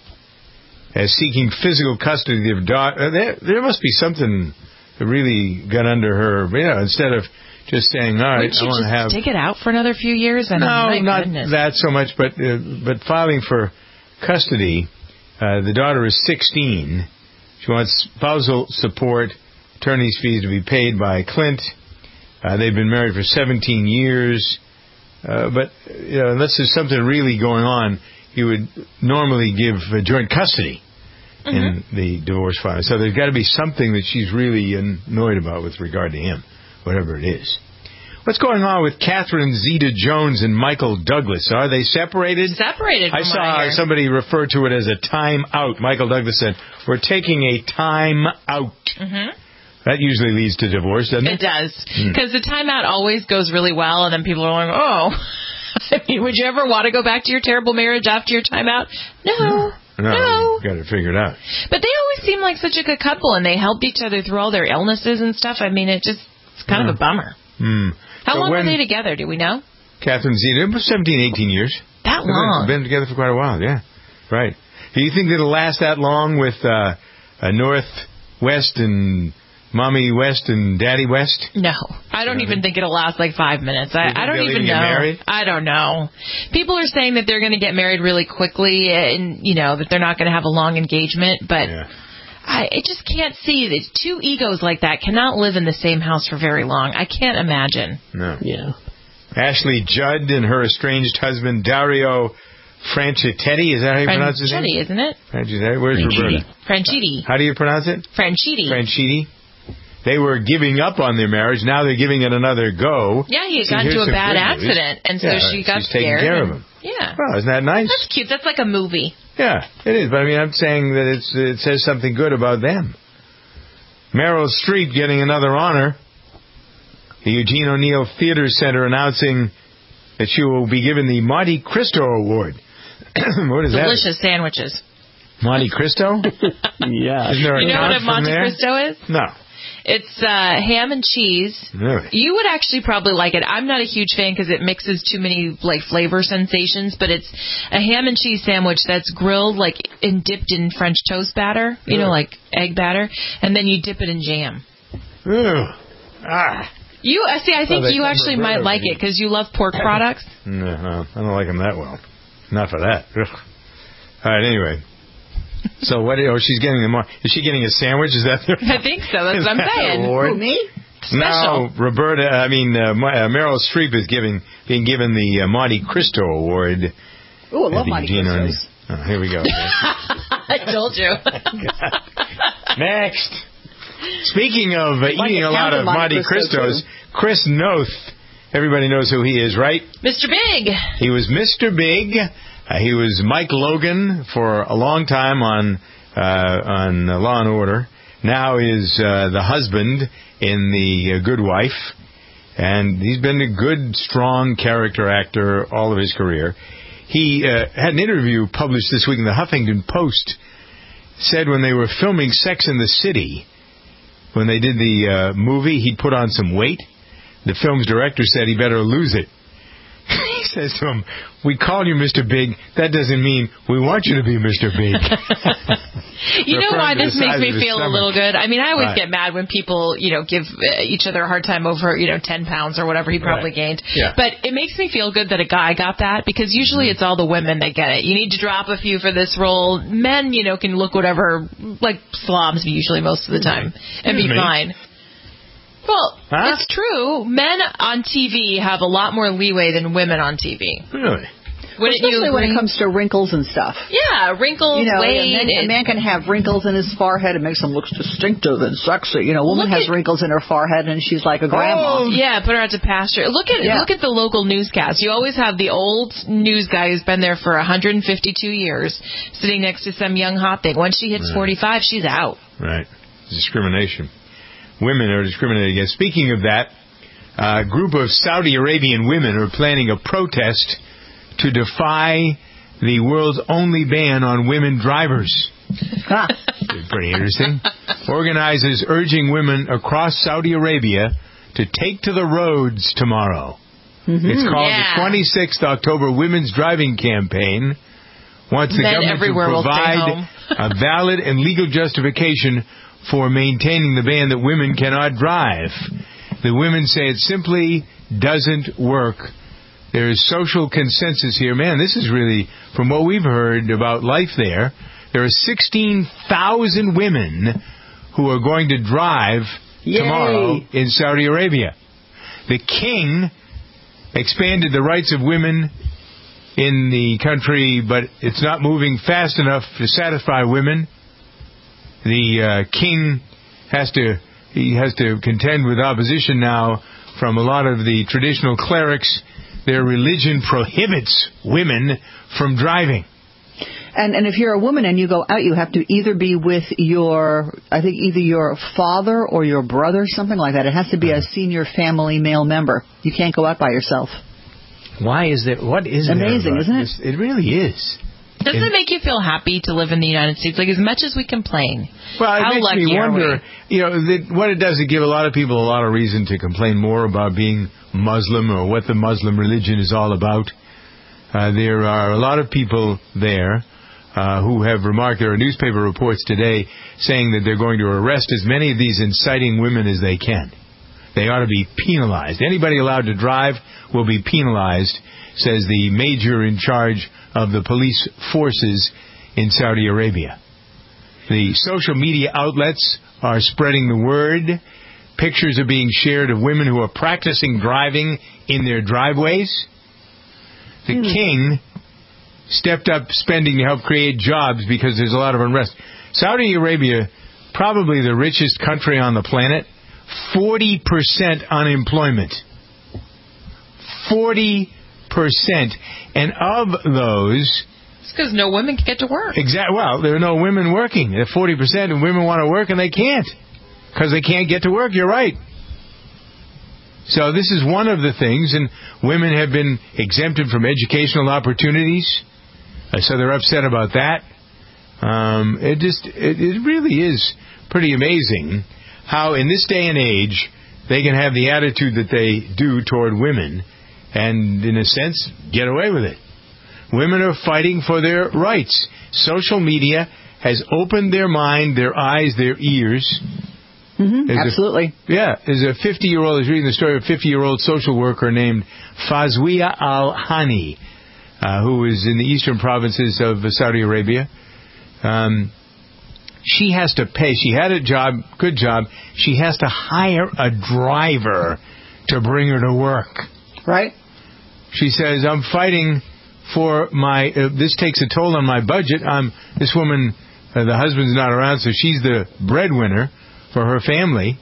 as seeking physical custody of their daughter. There, there must be something that really got under her. You know, instead of just saying, all right, Wouldn't I want to have... stick it out for another few years? I mean, no, my not goodness. that so much, but uh, but filing for custody. Uh, the daughter is sixteen. She wants spousal support, attorney's fees to be paid by Clint. Uh, they've been married for seventeen years. Uh, but you know, unless there's something really going on, you would normally give uh, joint custody mm-hmm. in the divorce filing. So there's got to be something that she's really annoyed about with regard to him, whatever it is. What's going on with Catherine Zeta-Jones and Michael Douglas? Are they separated? Separated. From I saw I somebody refer to it as a time out. Michael Douglas said, "We're taking a time out." Mm-hmm. That usually leads to divorce, doesn't it? It does. Because mm. the timeout always goes really well, and then people are like, oh. I mean, would you ever want to go back to your terrible marriage after your timeout? No. No. No. Got it figured out. But they always seem like such a good couple, and they helped each other through all their illnesses and stuff. I mean, it just, it's kind yeah. of a bummer. Mm. How so long when, were they together? Do we know? Catherine Zeta, seventeen, eighteen years. That They've long? Been, been together for quite a while, yeah. Right. Do you think it'll last that long with uh, a Northwest and... Mommy West and Daddy West? No. I don't even think it'll last like five minutes. I, I don't even know. Get married? I don't know. People are saying that they're going to get married really quickly and, you know, that they're not going to have a long engagement. But yeah. I, I just can't see that two egos like that cannot live in the same house for very long. I can't imagine. No. Yeah. Ashley Judd and her estranged husband, Dario Franchetti, is that how you pronounce his name? Franchetti, isn't it? Franchetti. Where's Roberta? Franchitti. How do you pronounce it? Franchitti. Franchitti. They were giving up on their marriage. Now they're giving it another go. Yeah, he had See, gotten here's into a some bad good accident, news. and so Yeah, she got she's taking scared. care of and- him. Yeah. Well, isn't that nice? That's cute. That's like a movie. Yeah, it is. But I mean, I'm saying that it's, it says something good about them. Meryl Streep getting another honor. The Eugene O'Neill Theater Center announcing that she will be given the Monte Cristo Award. What is Delicious sandwiches. that? Monte Cristo? Yeah. Isn't there a You know what count a from Monte there? Cristo is? No. It's uh, ham and cheese. Really? You would actually probably like it. I'm not a huge fan because it mixes too many like flavor sensations, but it's a ham and cheese sandwich that's grilled like and dipped in French toast batter, you know, like egg batter, and then you dip it in jam. Ugh. Ah. You uh, see, I think they you come actually with might bread like already. it because you love pork products. No, no, I don't like them that well. Not for that. Ugh. All right, anyway. So what? Oh, she's getting the more. Is she getting a sandwich? Is that the? I think so. That's is what I'm that saying. award? Who, me? No, Roberta. I mean, uh, Ma- uh, Meryl Streep is giving being given the uh, Monte Cristo Award. Oh, I love at the Monte Eugene O'Neill- Cristos. Oh, here we go. I told you. Next. Speaking of uh, Like eating a a lot pound of of Monte Monte Cristo, Cristos, too. Chris Noth. Everybody knows who he is, right? Mister Big. He was Mister Big. Uh, he was Mike Logan for a long time on uh, on uh, Law and Order. Now is uh, the husband in The uh, Good Wife, and he's been a good, strong character actor all of his career. He uh, had an interview published this week in the Huffington Post. Said when they were filming Sex in the City, when they did the uh, movie, he'd put on some weight. The film's director said he better lose it. He says to him, "We call you Mister Big. That doesn't mean we want you to be Mister Big." You know why this makes me feel a little good? I mean, I always Right. get mad when people, you know, give uh, each other a hard time over, you know, ten pounds or whatever he probably Right. gained. Yeah. But it makes me feel good that a guy got that because usually it's all the women that get it. You need to drop a few for this role. Men, you know, can look whatever, like slobs usually most of the time and be Me. fine. Well, Huh? it's true. Men on T V have a lot more leeway than women on T V. Really? Wouldn't you Especially when agree? it comes to wrinkles and stuff. Yeah, wrinkles, You know, weight. a man, a man can have wrinkles in his forehead. It makes him look distinctive and sexy. You know, a woman Look has at- wrinkles in her forehead and she's like a grandma. Yeah, put her out to pasture. Look at Yeah. look at the local newscast. You always have the old news guy who's been there for one hundred fifty-two years, sitting next to some young hot thing. Once she hits Right. forty-five, she's out. Right. Discrimination. Women are discriminated against. Speaking of that, a group of Saudi Arabian women are planning a protest to defy the world's only ban on women drivers. Pretty interesting. Organizers urging women across Saudi Arabia to take to the roads tomorrow. Mm-hmm. It's called Yeah. the twenty-sixth October Women's Driving Campaign. Wants the Men government to everywhere will stay provide home. a valid and legal justification for maintaining the ban that women cannot drive. The women say it simply doesn't work. There is social consensus here. Man, this is really, from what we've heard about life there, there are sixteen thousand women who are going to drive Yay. tomorrow in Saudi Arabia. The king expanded the rights of women in the country, but it's not moving fast enough to satisfy women. The uh, king has to he has to contend with opposition now from a lot of the traditional clerics. Their religion prohibits women from driving. And and if you're a woman and you go out, you have to either be with your, I think either your father or your brother, something like that. It has to be a senior family male member. You can't go out by yourself. Why is that? What is Amazing, there about isn't it? this? It really is. Doesn't And- it make you feel happy to live in the United States? Like, as much as we complain, Well, it how makes lucky me are wonder, we? you know, that what it does, it give a lot of people a lot of reason to complain more about being Muslim or what the Muslim religion is all about. Uh, there are a lot of people there uh, who have remarked, there are newspaper reports today saying that they're going to arrest as many of these inciting women as they can. They ought to be penalized. Anybody allowed to drive will be penalized, says the major in charge of the police forces in Saudi Arabia. The social media outlets are spreading the word. Pictures are being shared of women who are practicing driving in their driveways. The king stepped up spending to help create jobs because there's a lot of unrest. Saudi Arabia, probably the richest country on the planet, forty percent unemployment. forty percent. And of those... It's because no women can get to work. Exactly. Well, there are no women working. They're forty percent, and women want to work, and they can't. Because they can't get to work. You're right. So this is one of the things, and women have been exempted from educational opportunities. Uh, so they're upset about that. Um, it just, it, it really is pretty amazing how in this day and age they can have the attitude that they do toward women and, in a sense, get away with it. Women are fighting for their rights. Social media has opened their mind, their eyes, their ears. Mm-hmm, There's absolutely. A, yeah, there's a fifty-year-old, I was reading the story of a fifty-year-old social worker named Fazwiya Al-Hani, uh, who is in the eastern provinces of Saudi Arabia. Um, she has to pay. She had a job, good job. She has to hire a driver to bring her to work. Right. She says, I'm fighting for my, uh, this takes a toll on my budget. Um, this woman, uh, the husband's not around, so she's the breadwinner for her family.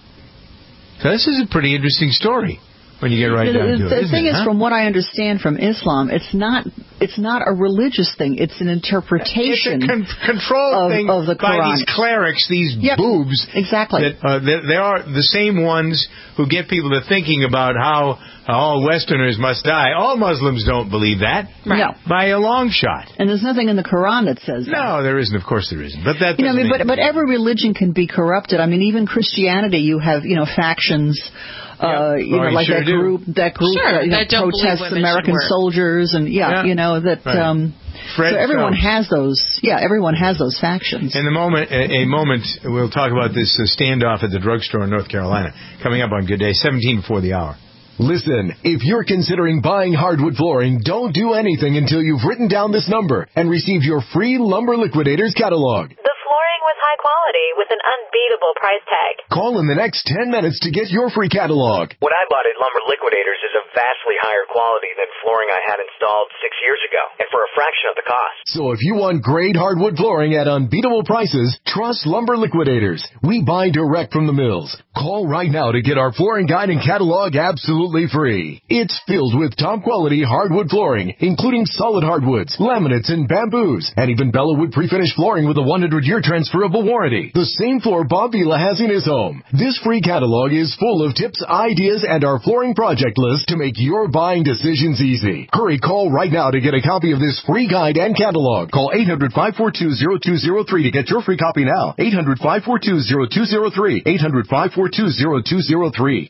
So this is a pretty interesting story when you get right the, down to the it. The thing it, is, huh? from what I understand from Islam, it's not it's not a religious thing. It's an interpretation it's a con- control of, thing of the by Quran. these clerics, these yep, boobs. Exactly. That, uh, they, they are the same ones who get people to thinking about how uh, all Westerners must die. All Muslims don't believe that. Right. No. By a long shot. And there's nothing in the Quran that says that. No, there isn't. Of course there isn't. But that you know, I mean, but mean but every religion can be corrupted. I mean, even Christianity, you have you know factions. Uh, yeah. you well, know, like sure that do. group, that group sure, that, you know, that don't protests believe women American should work. soldiers, and yeah, yeah. you know that. Right. Um, Fred so everyone Phelps. has those. Yeah, everyone has those factions. In the moment, a, a moment, we'll talk about this uh, standoff at the drugstore in North Carolina coming up on Good Day, seventeen before the hour. Listen, if you're considering buying hardwood flooring, don't do anything until you've written down this number and received your free Lumber Liquidators catalog. The flooring with high quality with an unbeatable price tag. Call in the next ten minutes to get your free catalog. What I bought at Lumber Liquidators is of vastly higher quality than flooring I had installed six years ago, and for a fraction of the cost. So if you want great hardwood flooring at unbeatable prices, trust Lumber Liquidators. We buy direct from the mills. Call right now to get our flooring guide and catalog absolutely free. It's filled with top-quality hardwood flooring, including solid hardwoods, laminates, and bamboos, and even Bellawood pre-finished flooring with a one hundred year transferable warranty. The same floor Bob Vila has in his home. This free catalog is full of tips, ideas, and our flooring project list to make your buying decisions easy. Hurry, call right now to get a copy of this free guide and catalog. Call eight hundred, five four two, zero two zero three to get your free copy now. eight hundred, five four two, zero two zero three. eight hundred, five four two, zero two zero three.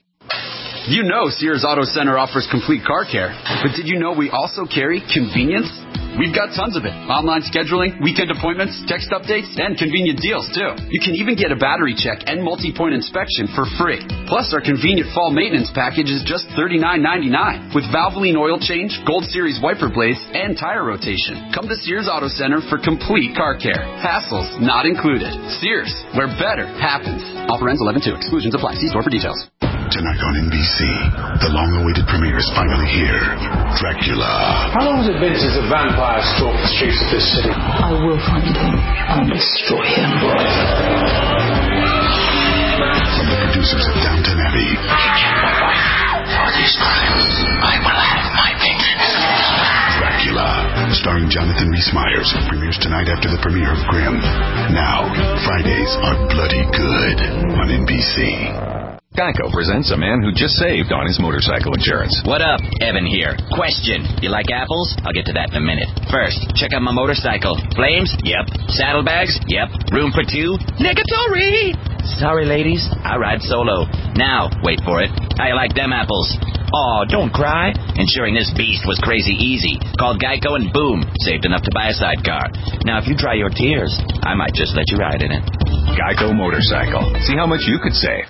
You know Sears Auto Center offers complete car care, but did you know we also carry convenience? We've got tons of it. Online scheduling, weekend appointments, text updates, and convenient deals, too. You can even get a battery check and multi-point inspection for free. Plus, our convenient fall maintenance package is just thirty-nine ninety-nine with Valvoline oil change, Gold Series wiper blades, and tire rotation. Come to Sears Auto Center for complete car care. Hassles not included. Sears, where better happens. Offer ends eleven two. Exclusions apply. See store for details. Tonight on N B C, the long-awaited premiere is finally here. Dracula. How long has it been since a vampire stalked the streets of this city? I will find him and destroy him. From the producers of Downton Abbey. For these crimes, I will have my vengeance. Dracula, starring Jonathan Rhys-Meyers, premieres tonight after the premiere of Grimm. Now, Fridays are bloody good on N B C. Geico presents a man who just saved on his motorcycle insurance. What up? Evan here. Question. You like apples? I'll get to that in a minute. First, check out my motorcycle. Flames? Yep. Saddlebags? Yep. Room for two? Negatory! Sorry, ladies. I ride solo. Now, wait for it. How you like them apples? Aw, don't cry. Insuring this beast was crazy easy. Called Geico and boom, saved enough to buy a sidecar. Now, if you dry your tears, I might just let you ride in it. Geico Motorcycle. See how much you could save.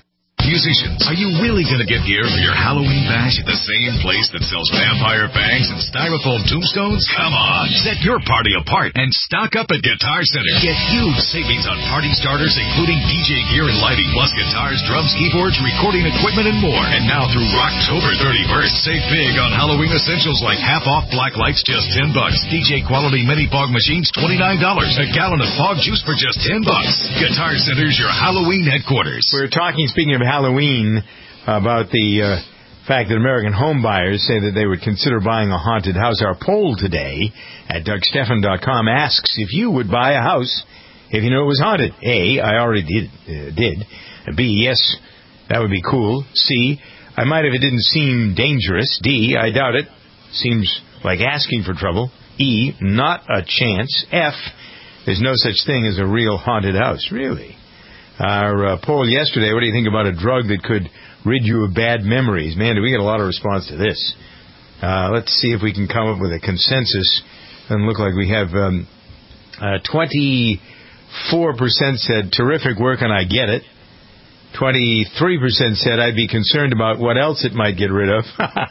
Musicians, are you really going to get gear for your Halloween bash at the same place that sells vampire fangs and styrofoam tombstones? Come on, set your party apart and stock up at Guitar Center. Get huge savings on party starters, including D J gear and lighting, plus guitars, drums, keyboards, recording equipment, and more. And now through October thirty-first, save big on Halloween essentials like half-off black lights, just ten bucks. D J quality mini fog machines, twenty-nine dollars. A gallon of fog juice for just ten bucks. Guitar Center's your Halloween headquarters. We're talking, speaking of Halloween, about the uh, fact that American home buyers say that they would consider buying a haunted house. Our poll today at Doug Stephan dot com asks if you would buy a house if you knew it was haunted. A, I already did. Uh, did. B, yes, that would be cool. C, I might if it didn't seem dangerous. D, I doubt it. Seems like asking for trouble. E, not a chance. F, there's no such thing as a real haunted house. Really? Our uh, poll yesterday, what do you think about a drug that could rid you of bad memories? Man, do we get a lot of response to this. Uh, let's see if we can come up with a consensus. Doesn't look like we have um, uh, twenty-four percent said, terrific work and I get it. twenty-three percent said, I'd be concerned about what else it might get rid of.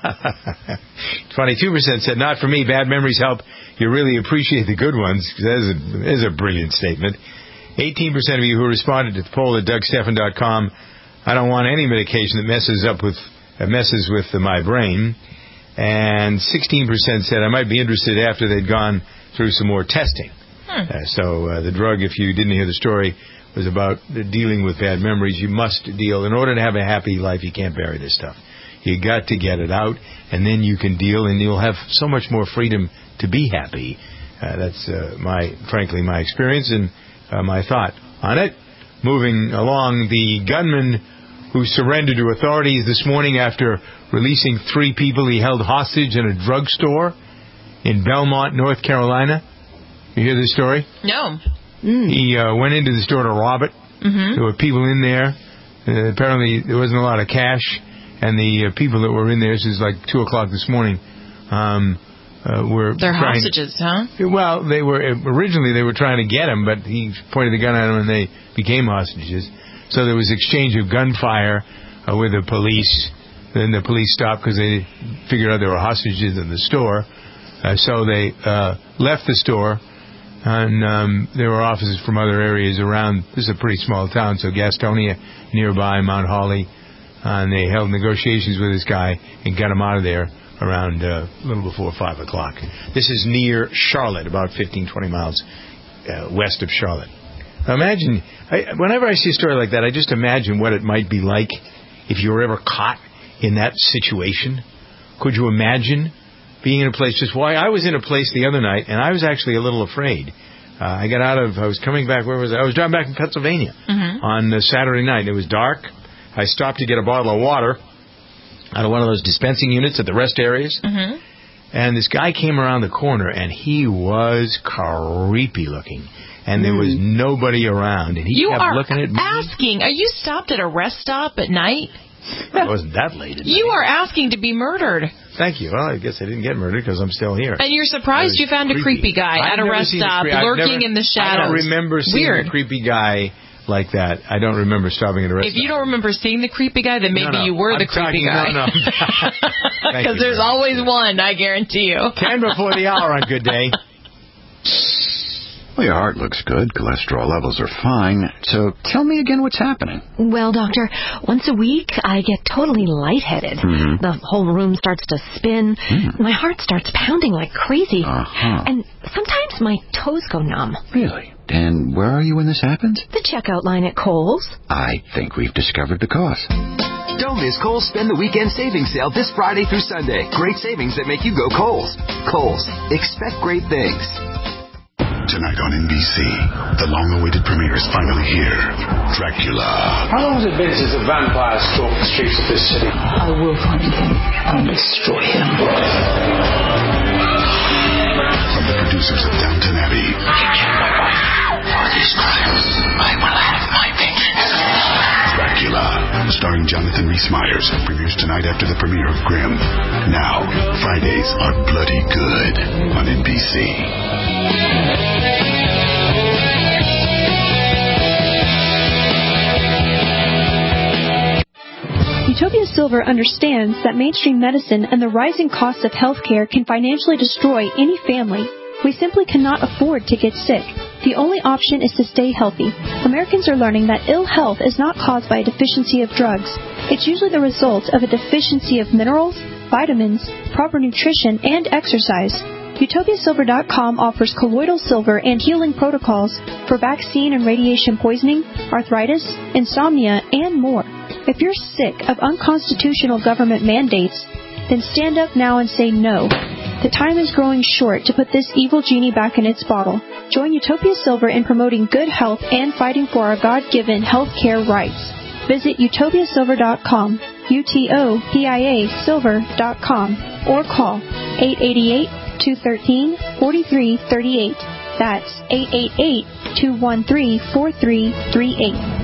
twenty-two percent said, not for me, bad memories help. You really appreciate the good ones. That is a, that is a brilliant statement. eighteen percent of you who responded to the poll at Doug Stephan dot com, I don't want any medication that messes up with uh, messes with uh, my brain. And sixteen percent said I might be interested after they'd gone through some more testing. Hmm. Uh, so uh, the drug, if you didn't hear the story, was about dealing with bad memories. You must deal. In order to have a happy life, you can't bury this stuff. You got to get it out, and then you can deal, and you'll have so much more freedom to be happy. Uh, that's uh, my, frankly, my experience and uh, my thought on it. Moving along, the gunman who surrendered to authorities this morning after releasing three people he held hostage in a drugstore in Belmont, North Carolina. You hear this story? No. Mm. He uh, went into the store to rob it. Mm-hmm. There were people in there. Uh, apparently, there wasn't a lot of cash, and the uh, people that were in there, this is like two o'clock this morning, um, uh, were They're trying, hostages, huh? Well, they were originally they were trying to get him, but he pointed the gun at them, and they became hostages. So there was exchange of gunfire uh, with the police. Then the police stopped because they figured out there were hostages in the store. Uh, so they uh, left the store. And um, there were officers from other areas around. This is a pretty small town, so Gastonia nearby, Mount Holly. Uh, and they held negotiations with this guy and got him out of there around uh, a little before five o'clock. This is near Charlotte, about fifteen, twenty miles uh, west of Charlotte. Now imagine, I, whenever I see a story like that, I just imagine what it might be like if you were ever caught in that situation. Could you imagine being in a place just why I was in a place the other night and I was actually a little afraid. Uh, I got out of, I was coming back, where was I? I was driving back from Pennsylvania mm-hmm. on uh, Saturday night. It was dark. I stopped to get a bottle of water out of one of those dispensing units at the rest areas. Mm-hmm. And this guy came around the corner and he was creepy looking. And there was nobody around. And he you kept are looking at me. asking, are you stopped at a rest stop at night? It wasn't that late at You night. are asking to be murdered. Thank you. Well, I guess I didn't get murdered because I'm still here. And you're surprised you found creepy. a creepy guy I've at a rest stop, cre- lurking never, in the shadows. I don't remember seeing Weird. a creepy guy like that. I don't remember stopping at a rest If stop. you don't remember seeing the creepy guy, then maybe no, no. you were I'm the creepy talking, guy. No, no. Because there's always one, I guarantee you. Ten before the hour on Good Day. Well, your heart looks good. Cholesterol levels are fine. So tell me again what's happening. Well, doctor, once a week I get totally lightheaded. Mm-hmm. The whole room starts to spin. Mm. My heart starts pounding like crazy. Uh-huh. And sometimes my toes go numb. Really? And where are you when this happens? The checkout line at Kohl's. I think we've discovered the cause. Don't miss Kohl's Spend the Weekend Savings Sale this Friday through Sunday. Great savings that make you go Kohl's. Kohl's. Expect great things. Tonight on N B C, the long-awaited premiere is finally here. Dracula. How long has it been since a vampire stalked the streets of this city? I will find him and destroy him. From the producers of Downton Abbey. You killed my wife. For these crimes, I will have my vengeance. Dracula, starring Jonathan Rhys-Meyers, premieres tonight after the premiere of Grimm. Now, Fridays are bloody good on N B C. Utopia Silver understands that mainstream medicine and the rising costs of healthcare can financially destroy any family. We simply cannot afford to get sick. The only option is to stay healthy. Americans are learning that ill health is not caused by a deficiency of drugs. It's usually the result of a deficiency of minerals, vitamins, proper nutrition, and exercise. Utopia Silver dot com offers colloidal silver and healing protocols for vaccine and radiation poisoning, arthritis, insomnia, and more. If you're sick of unconstitutional government mandates, then stand up now and say no. The time is growing short to put this evil genie back in its bottle. Join Utopia Silver in promoting good health and fighting for our God-given health care rights. Visit Utopia Silver dot com, U T O P I A Silver dot com, or call eight eight eight, two one three, four three three eight. That's eight eight eight, two one three, four three three eight.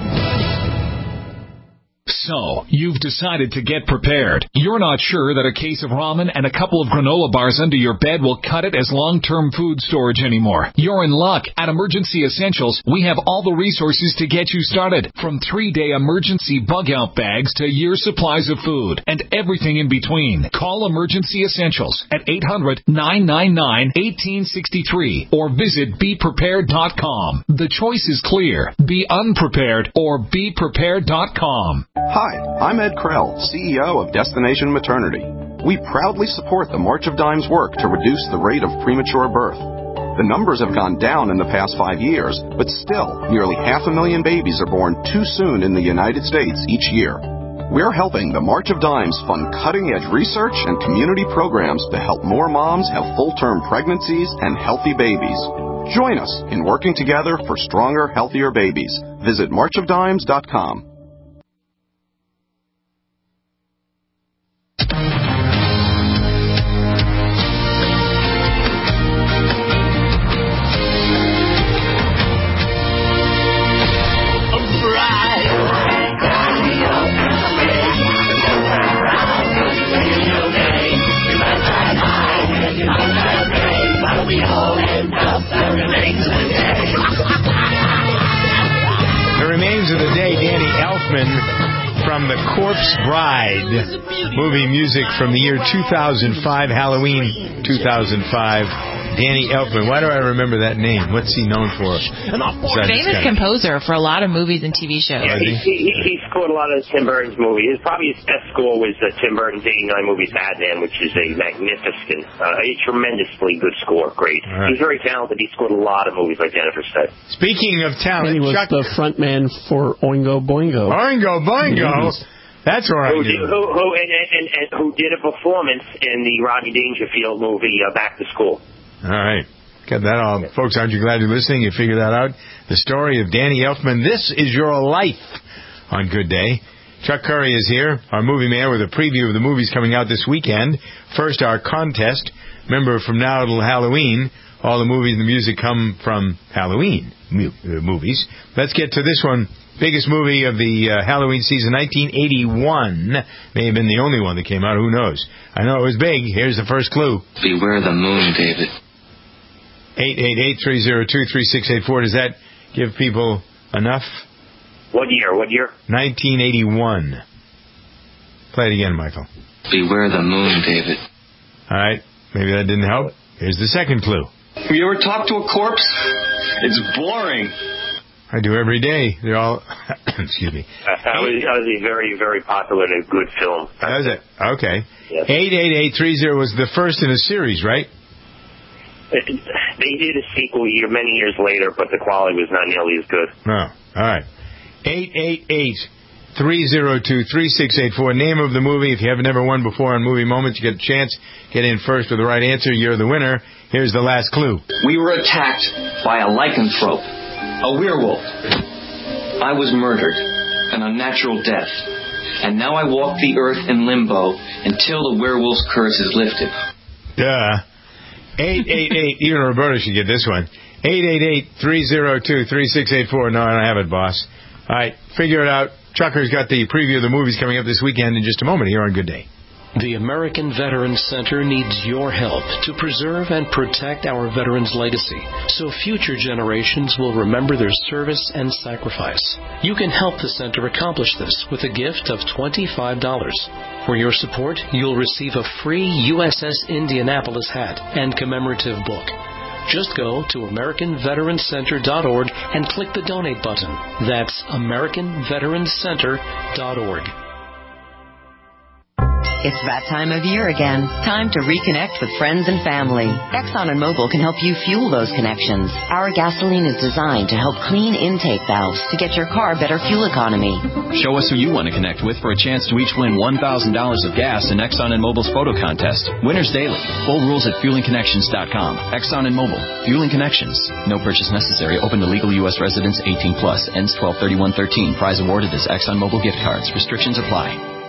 So, you've decided to get prepared. You're not sure that a case of ramen and a couple of granola bars under your bed will cut it as long-term food storage anymore. You're in luck. At Emergency Essentials, we have all the resources to get you started. From three-day emergency bug-out bags to year supplies of food and everything in between. Call Emergency Essentials at eight hundred, nine nine nine, one eight six three or visit be prepared dot com. The choice is clear. Be unprepared or be prepared dot com. Hi, I'm Ed Krell, C E O of Destination Maternity. We proudly support the March of Dimes work to reduce the rate of premature birth. The numbers have gone down in the past five years, but still, nearly half a million babies are born too soon in the United States each year. We're helping the March of Dimes fund cutting-edge research and community programs to help more moms have full-term pregnancies and healthy babies. Join us in working together for stronger, healthier babies. Visit march of dimes dot com. The remains of the day, Danny Elfman from The Corpse Bride, movie music from the year two thousand five, Halloween two thousand five. Danny Elfman. Why do I remember that name? What's he known for? Famous composer for a lot of movies and T V shows. Yeah, he, he, he scored a lot of Tim Burton's movies. Probably his best score was uh, Tim Burton's eighty-nine movie Batman, which is a magnificent, uh, a tremendously good score. Great. Right. He's very talented. He scored a lot of movies, like Jennifer said. Speaking of talent, he was Chuck... the front man for Oingo Boingo. Oingo Boingo? Mm-hmm. That's where I who knew. Did, who, who, and, and, and who did a performance in the Rodney Dangerfield movie, uh, Back to School. All right. Got that all. Folks, aren't you glad you're listening? You figured that out. The story of Danny Elfman. This is your life on Good Day. Chuck Curry is here, our movie man, with a preview of the movies coming out this weekend. First, our contest. Remember, from now till Halloween, all the movies and the music come from Halloween movies. Let's get to this one. Biggest movie of the uh, Halloween season, nineteen eighty-one. May have been the only one that came out. Who knows? I know it was big. Here's the first clue. Beware the moon, David. eight eight eight, three oh two, three six eight four. Does that give people enough? What year? What year? nineteen eighty-one. Play it again, Michael. Beware the moon, David. All right. Maybe that didn't help. Here's the second clue. Have you ever talked to a corpse? It's boring. I do every day. They're all... Excuse me. Uh, that, was, that was a very, very popular and a good film. That was it. Okay. Yes. eight eight eight three oh was the first in a series, right? They did a sequel year, many years later, but the quality was not nearly as good. Oh, all right. eight eight eight, three oh two, three six eight four. Name of the movie. If you haven't ever won before on Movie Moments, you get a chance. Get in first with the right answer. You're the winner. Here's the last clue. We were attacked by a lycanthrope, a werewolf. I was murdered, an unnatural death. And now I walk the earth in limbo until the werewolf's curse is lifted. Duh. eight eight eight, even Roberto should get this one. eight eight eight, three oh two, three six eight four. No, I don't have it, boss. All right, figure it out. Chucker's got the preview of the movies coming up this weekend in just a moment here on Good Day. The American Veterans Center needs your help to preserve and protect our veterans' legacy so future generations will remember their service and sacrifice. You can help the center accomplish this with a gift of twenty-five dollars. For your support, you'll receive a free U S S Indianapolis hat and commemorative book. Just go to American Veterans Center dot org and click the donate button. That's American Veterans Center dot org. It's that time of year again. Time to reconnect with friends and family. Exxon and Mobil can help you fuel those connections. Our gasoline is designed to help clean intake valves to get your car better fuel economy. Show us who you want to connect with for a chance to each win one thousand dollars of gas in Exxon and Mobil's photo contest. Winners daily. Full rules at fueling connections dot com. Exxon and Mobil. Fueling Connections. No purchase necessary. Open to legal U S residents eighteen plus. Ends twelve thirty-one thirteen. Prize awarded as Exxon Mobil gift cards. Restrictions apply.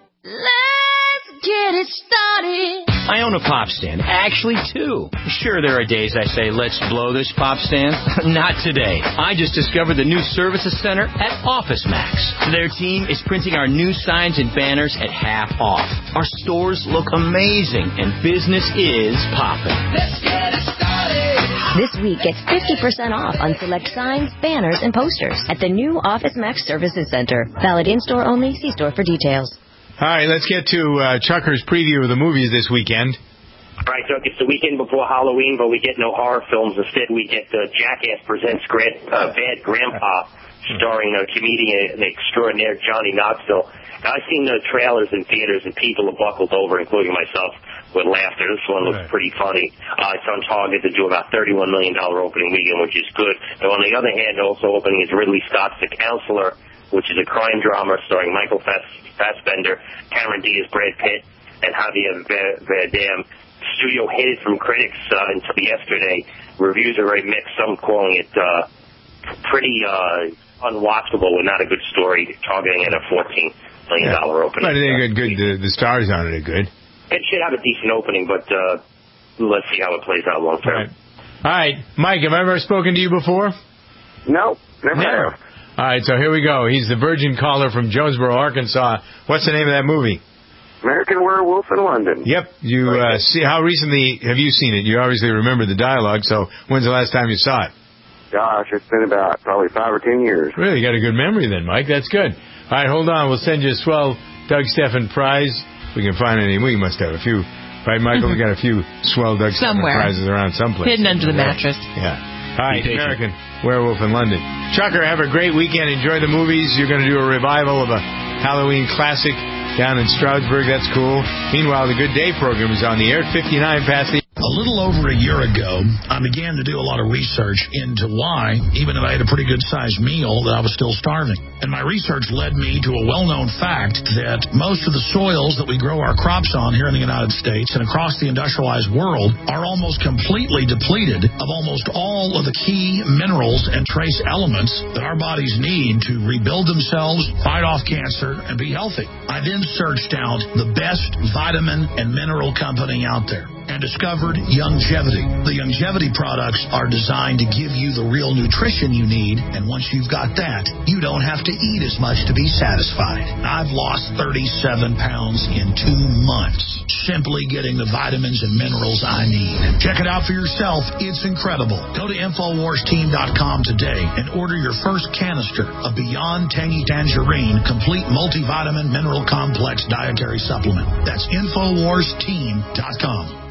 Get it started. I own a pop stand. Actually, two. Sure, there are days I say, let's blow this pop stand. Not today. I just discovered the new services center at Office Max. Their team is printing our new signs and banners at half off. Our stores look amazing, and business is popping. Let's get it started. This week, get fifty percent off on select signs, banners, and posters at the new Office Max Services Center. Valid in-store only. See store for details. All right, let's get to uh, Chucker's preview of the movies this weekend. All right, Chuck, it's the weekend before Halloween, but we get no horror films. Instead, we get uh, Jackass Presents Grand, uh, Bad Grandpa, starring uh, comedian extraordinaire Johnny Knoxville. Now, I've seen the trailers in theaters, and people have buckled over, including myself, with laughter. This one looks pretty funny. Uh, it's on target to do about thirty-one million dollars opening weekend, which is good. But on the other hand, also opening is Ridley Scott's The Counselor, which is a crime drama starring Michael Fassbender, Cameron Diaz, Brad Pitt, and Javier Bardem. The studio hid it from critics uh, until yesterday. Reviews are very mixed. Some calling it uh, pretty uh, unwatchable and not a good story, targeting at a fourteen million dollars yeah. opening. But they're good. good. The, the stars on it are good. It should have a decent opening, but uh, let's see how it plays out long term. All right. All right, Mike, have I ever spoken to you before? No, never. Never. Have. All right, so here we go. He's the virgin caller from Jonesboro, Arkansas. What's the name of that movie? American Werewolf in London. Yep. You uh, see? How recently have you seen it? You obviously remember the dialogue, so when's the last time you saw it? Gosh, it's been about probably five or ten years. Really? You got a good memory then, Mike. That's good. All right, hold on. We'll send you a swell Doug Steffen prize. We can find any. We must have a few. Right, Michael? We got a few swell Doug Steffen prizes around someplace. Hidden under the mattress. Yeah. All right, American Werewolf in London. Chucker, have a great weekend. Enjoy the movies. You're going to do a revival of a Halloween classic down in Stroudsburg. That's cool. Meanwhile, the Good Day program is on the air at fifty-nine past the... A little over a year ago, I began to do a lot of research into why, even if I had a pretty good-sized meal, that I was still starving. And my research led me to a well-known fact that most of the soils that we grow our crops on here in the United States and across the industrialized world are almost completely depleted of almost all of the key minerals and trace elements that our bodies need to rebuild themselves, fight off cancer, and be healthy. I then searched out the best vitamin and mineral company out there and discovered Youngevity. The Youngevity products are designed to give you the real nutrition you need, and once you've got that, you don't have to eat as much to be satisfied. I've lost thirty-seven pounds in two months, simply getting the vitamins and minerals I need. Check it out for yourself. It's incredible. Go to Infowars Team dot com today and order your first canister of Beyond Tangy Tangerine Complete Multivitamin Mineral Complex Dietary Supplement. That's Infowars Team dot com.